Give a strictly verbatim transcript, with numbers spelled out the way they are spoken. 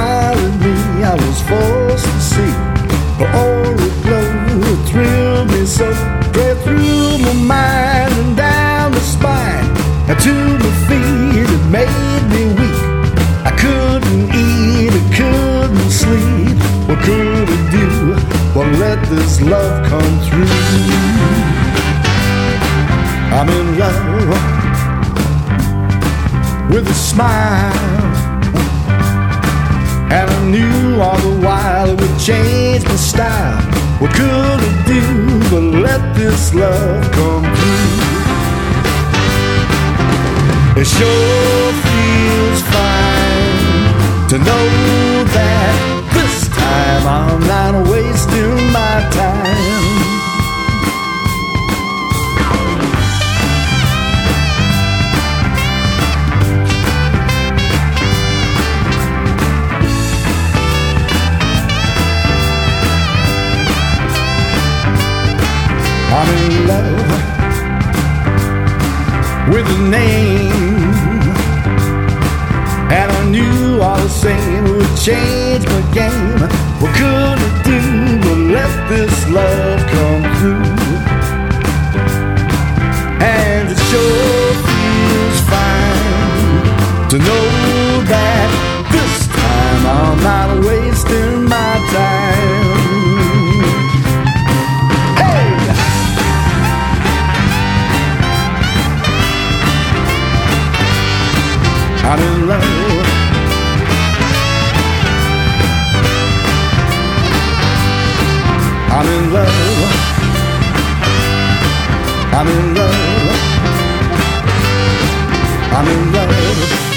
smile at me I was forced to see. Her aura glow thrilled me so, straight through my mind and down the spine, and to my feet it made me weak. I couldn't eat, I couldncouldn't sleep. What could I do but let this love come through? I'm in love with a smile, and I knew all the while it would change my style. What could I do but let this love come through? It sure feels fine to know that this time I'm not wasting my time. I'm in love with a name, and I knew all the same it would change my game. What could I do but let this love come through? And it sure feels fine to know that this time I'm not wasting my time. I'm in love. I'm in love. I'm in love. I'm in love.